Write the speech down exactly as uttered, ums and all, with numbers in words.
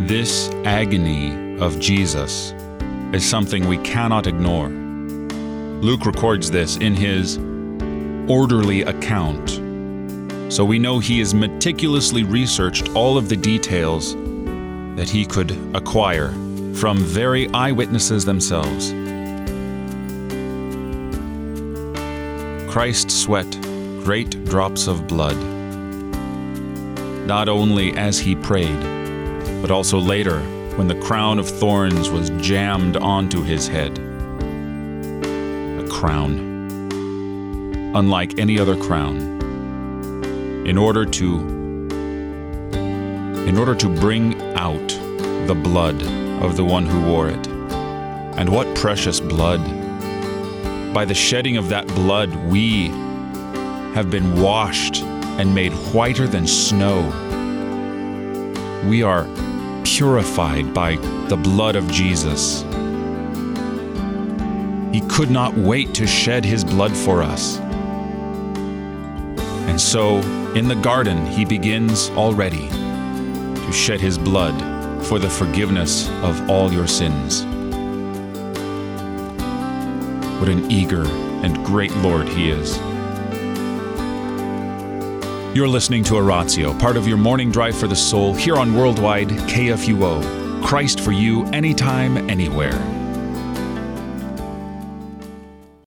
This agony of Jesus is something we cannot ignore. Luke records this in his orderly account, so we know he has meticulously researched all of the details that he could acquire from very eyewitnesses themselves. Christ sweat great drops of blood, not only as he prayed, but also later when the crown of thorns was jammed onto his head. A crown, unlike any other crown, in order to, in order to bring out the blood of the one who wore it. And what precious blood! By the shedding of that blood, we have been washed and made whiter than snow. We are purified by the blood of Jesus. He could not wait to shed his blood for us. And so, in the garden, he begins already to shed his blood for the forgiveness of all your sins. What an eager and great Lord he is. You're listening to Oratio, part of your morning drive for the soul, here on Worldwide K F U O. Christ for you, anytime, anywhere.